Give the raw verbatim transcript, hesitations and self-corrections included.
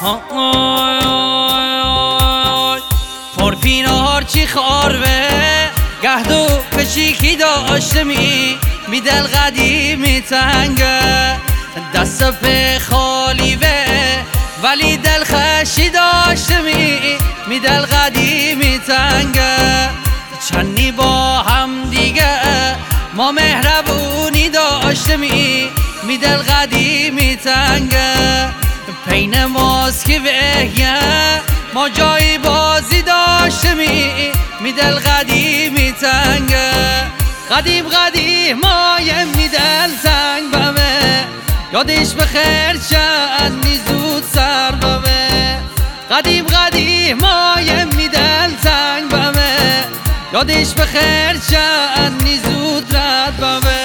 پرپینار چی خاربه گهدو کشیکی داشته می می دل قدیمی تنگه دست به خالی به ولی دل خشی داشته می می دل قدیمی تنگه چنی با هم دیگه ما مهربونی داشته می می دل قدیمی تنگه پین ماست که بهیه ما جایی بازی داشته می می دل قدیمی تنگه قدیم قدیم مایم می دل تنگ بمه یادش بخیر چندی زود سر بمه قدیم قدیم مایم می دل تنگ بمه یادش بخیر چندی زود رد بمه